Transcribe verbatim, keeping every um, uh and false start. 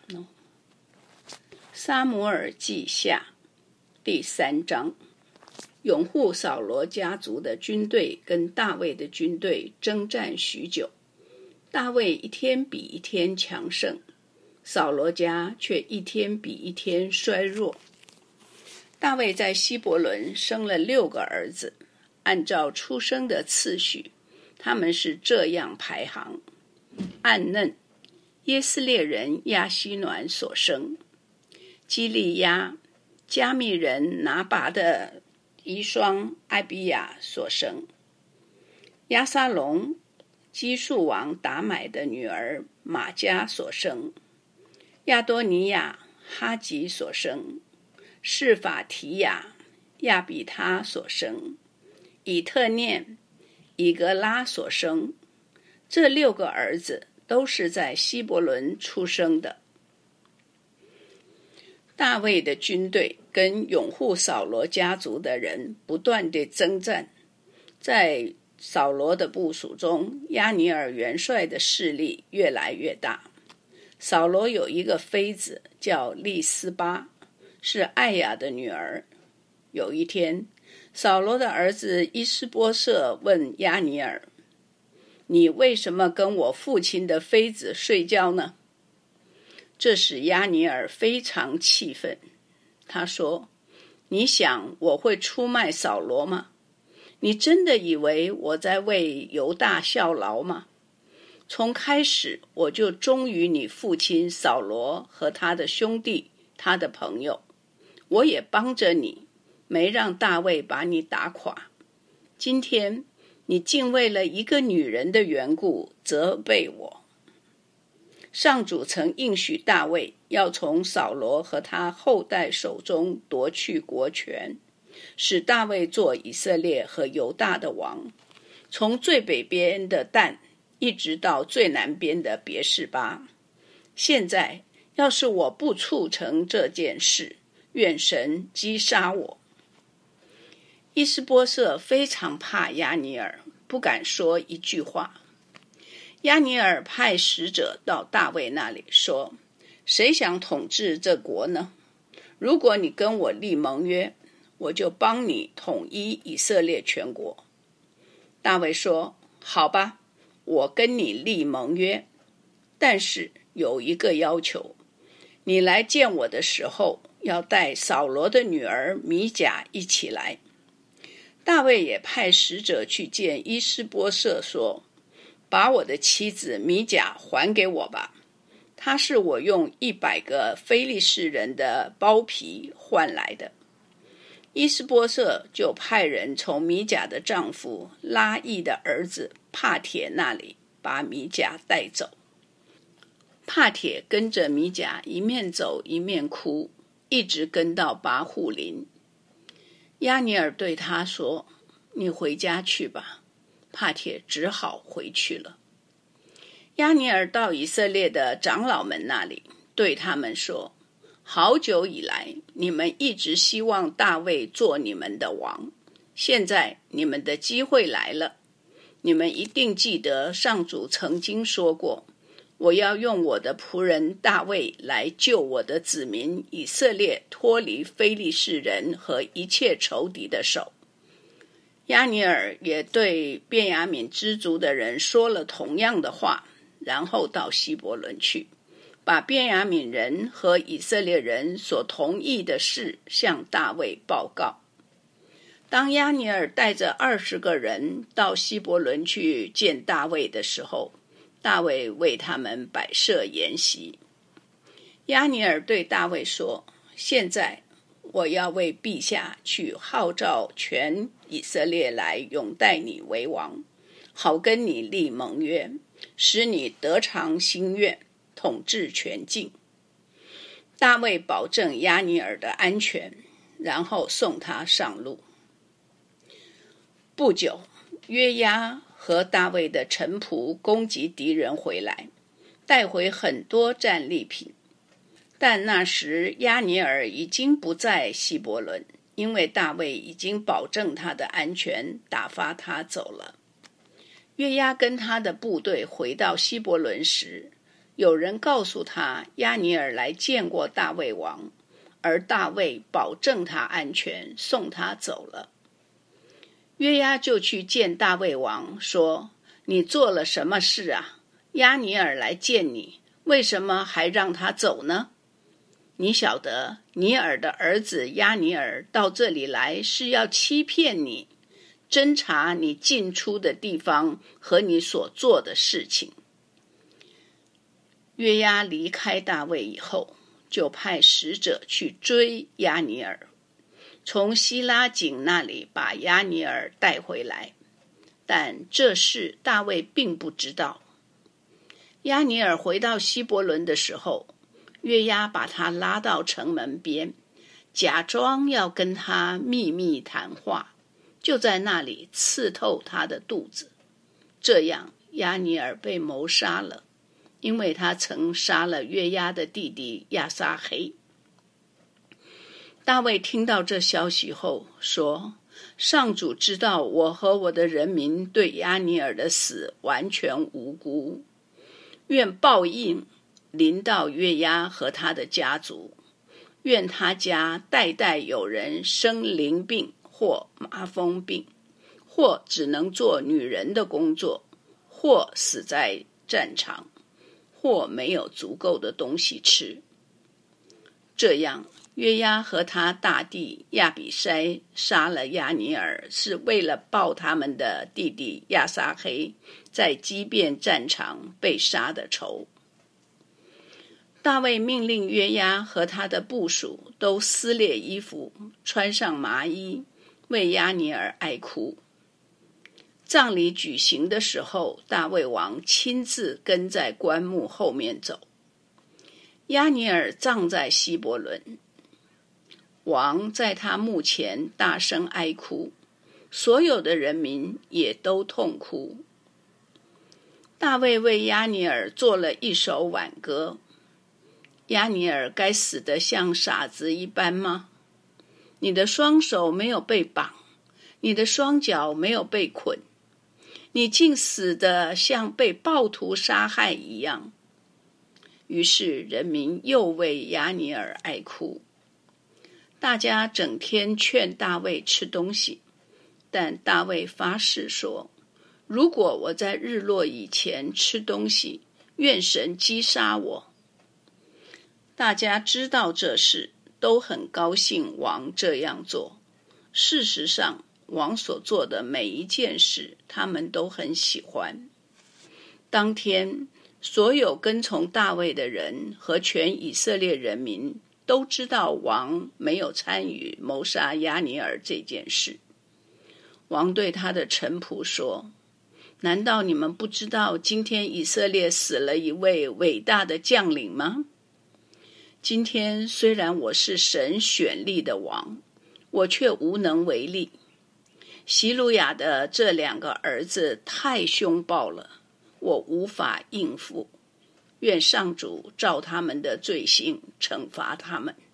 撒母耳记下第三章，拥护扫罗家族的军队跟大卫的军队征战许久，大卫一天比一天强盛，扫罗家却一天比一天衰弱。大卫在希伯伦生了六个儿子，按照出生的次序，他们是这样排行：暗嫩，耶斯列人亚希暖所生；基利亚，加密人拿拔的遗孀艾比亚所生；押沙龙，基述王达买的女儿玛迦所生；亚多尼亚，哈吉所生；示法提亚，亚比他所生；以特念，以格拉所生。这六个儿子都是在希伯伦出生的。大卫的军队跟拥护扫罗家族的人不断地征战，在扫罗的部属中，押尼珥元帅的势力越来越大。扫罗有一个妃子叫利斯巴，是艾雅的女儿。有一天，扫罗的儿子伊施波设问押尼珥：你为什么跟我父亲的妃子睡觉呢？这使押尼珥非常气愤。他说：你想我会出卖扫罗吗？你真的以为我在为犹大效劳吗？从开始我就忠于你父亲扫罗和他的兄弟，他的朋友，我也帮着你，没让大卫把你打垮。今天你竟为了一个女人的缘故责备我。上主曾应许大卫要从扫罗和他后代手中夺去国权，使大卫做以色列和犹大的王，从最北边的但一直到最南边的别是巴。现在要是我不促成这件事，愿神击杀我。伊施波设非常怕押尼珥，不敢说一句话。押尼珥派使者到大卫那里说：谁想统治这国呢？如果你跟我立盟约，我就帮你统一以色列全国。大卫说：好吧，我跟你立盟约，但是有一个要求，你来见我的时候要带扫罗的女儿米甲一起来。大卫也派使者去见伊施波设说：把我的妻子米甲还给我吧，她是我用一百个非利士人的包皮换来的。伊施波设就派人从米甲的丈夫拉益的儿子帕铁那里把米甲带走。帕铁跟着米甲一面走一面哭，一直跟到巴户林。押尼珥对他说：你回家去吧。帕铁只好回去了。押尼珥到以色列的长老们那里，对他们说：好久以来，你们一直希望大卫做你们的王，现在你们的机会来了。你们一定记得上主曾经说过，我要用我的仆人大卫来救我的子民以色列脱离非利士人和一切仇敌的手。押尼珥也对便雅悯支族的人说了同样的话，然后到希伯伦去，把便雅悯人和以色列人所同意的事向大卫报告。当押尼珥带着二十个人到希伯伦去见大卫的时候，大卫为他们摆设筵席。押尼珥对大卫说：现在我要为陛下去号召全以色列来拥戴你为王，好跟你立盟约，使你得偿心愿，统治全境。大卫保证押尼珥的安全，然后送他上路。不久，约押和大卫的臣仆攻击敌人回来，带回很多战利品。但那时押尼珥已经不在希伯伦，因为大卫已经保证他的安全，打发他走了。约押跟他的部队回到希伯伦时， 有人告诉他押尼珥来见过大卫王，而大卫保证他安全，送他走了。约押就去见大卫王，说：你做了什么事啊？押尼珥来见你，为什么还让他走呢？你晓得尼珥的儿子押尼珥到这里来是要欺骗你，侦查你进出的地方和你所做的事情。约押离开大卫以后，就派使者去追押尼珥，从希拉井那里把押尼珥带回来，但这事大卫并不知道。押尼珥回到希伯伦的时候，约押把他拉到城门边，假装要跟他秘密谈话，就在那里刺透他的肚子。这样押尼珥被谋杀了，因为他曾杀了约押的弟弟亚撒黑。大卫听到这消息后说：上主知道我和我的人民对押尼珥的死完全无辜，愿报应临到约押和他的家族，愿他家代代有人生灵病或麻风病，或只能做女人的工作，或死在战场，或没有足够的东西吃。这样约押和他大弟亚比筛杀了押尼珥，是为了报他们的弟弟亚撒黑在基遍战场被杀的仇。大卫命令约押和他的部属都撕裂衣服，穿上麻衣，为押尼珥哀哭。葬礼举行的时候，大卫王亲自跟在棺木后面走。押尼珥葬在希伯伦，王在他墓前大声哀哭，所有的人民也都痛哭。大卫为押尼珥做了一首挽歌。押尼珥该死得像傻子一般吗？你的双手没有被绑，你的双脚没有被捆，你竟死得像被暴徒杀害一样。于是人民又为押尼珥哀哭。大家整天劝大卫吃东西，但大卫发誓说：如果我在日落以前吃东西，愿神击杀我。大家知道这事，都很高兴王这样做。事实上，王所做的每一件事，他们都很喜欢。当天，所有跟从大卫的人和全以色列人民都知道王没有参与谋杀押尼珥这件事。王对他的臣仆说：难道你们不知道今天以色列死了一位伟大的将领吗？今天虽然我是神选立的王，我却无能为力。希鲁雅的这两个儿子太凶暴了，我无法应付。愿上主照他们的罪行惩罚他们。